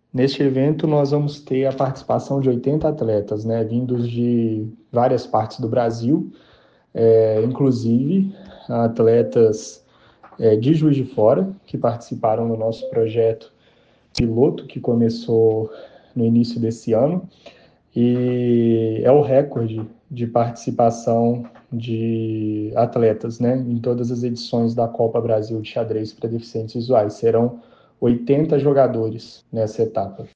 Neste evento, nós vamos ter a participação de 80 atletas, né, vindos de várias partes do Brasil, inclusive atletas de Juiz de Fora, que participaram do nosso projeto piloto, que começou no início desse ano, e é o recorde de participação de atletas, né, em todas as edições da Copa Brasil de Xadrez para Deficientes Visuais. Serão 80 jogadores nessa etapa.